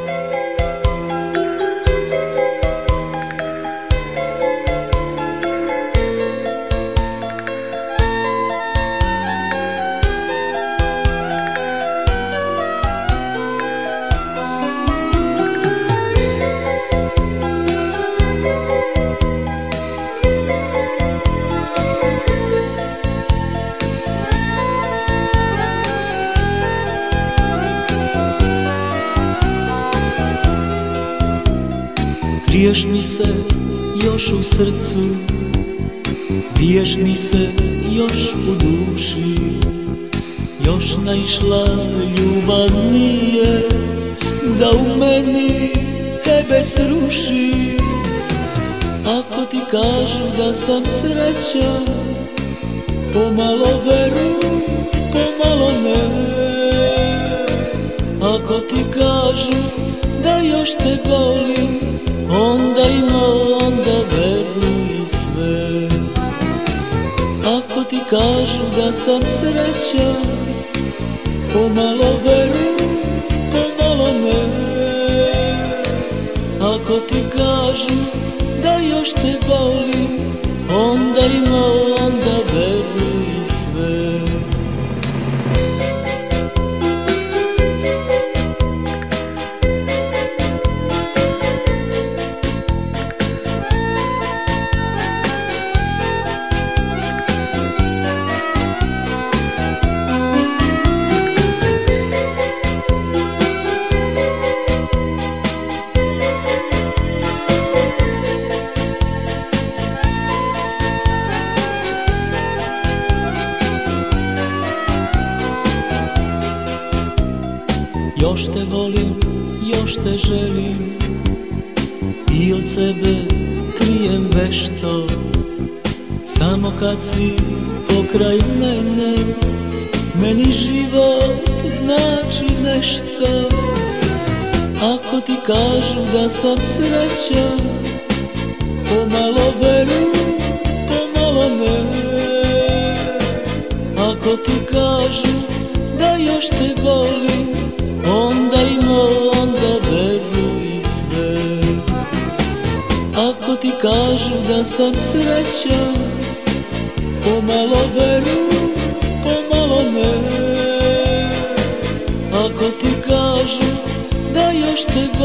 Kriješ mi se još u srcu, viješ mi se još u duši, još naišla ljubav nije da u meni tebe sruši. Ako ti kažu da sam srećan, pomalo veruj, pomalo ne. Ako ti kažu da još te volim, onda veruj sve. Ako ti kažu da sam srećan, pomalo veruj, pomalo ne. Ako ti kažu da još te volim, onda veruj sve. Još te volim, još te želim i od sebe krijem vešto. Samo kad si pokraj mene, meni život znači nešto. Ako ti kažu da sam srećan, pomalo veruj, pomalo ne. Ako ti kažu da još te volim, onda veruj sve. Ako ti kažu da sam srećan, pomalo veruj, pomalo ne. Ako ti kažu da još te